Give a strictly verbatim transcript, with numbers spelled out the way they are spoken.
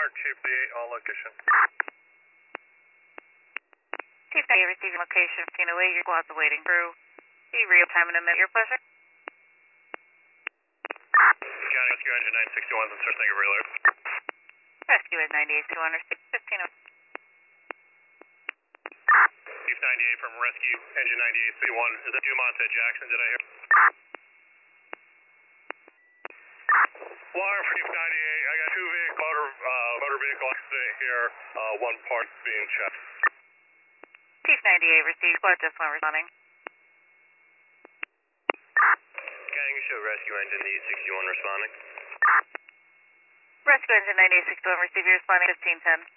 Fire Chief D eight on location. Chief ninety-eight receiving location fifteen oh eight. Your squad's awaiting crew. Be real time in a minute. Your pleasure. County Rescue Engine nine sixty-one and search negative relay. Rescue is ninety-eight two hundred fifteen oh eight. Chief ninety-eight from Rescue Engine ninety-eight sixty-one. Is that Dumont at Jackson? Did I hear? Wire for Chief ninety-eight. I got two vehicle motor uh, motor vehicle accident here. Uh, one part being checked. Chief ninety-eight received. Squad just one responding. County show Rescue Engine eight sixty-one responding. Rescue Engine ninety-eight sixty-one receive. Responding fifteen ten.